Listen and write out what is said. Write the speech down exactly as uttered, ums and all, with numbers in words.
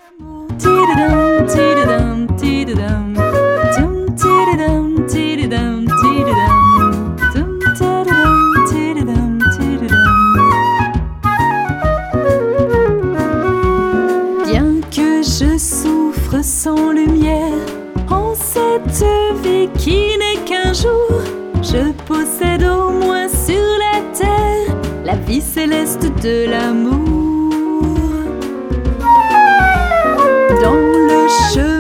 Bien que je souffre sans lumière en cette vie qui n'est qu'un jour, je possède au moins sur la terre la vie céleste de l'amour. Dans le chemin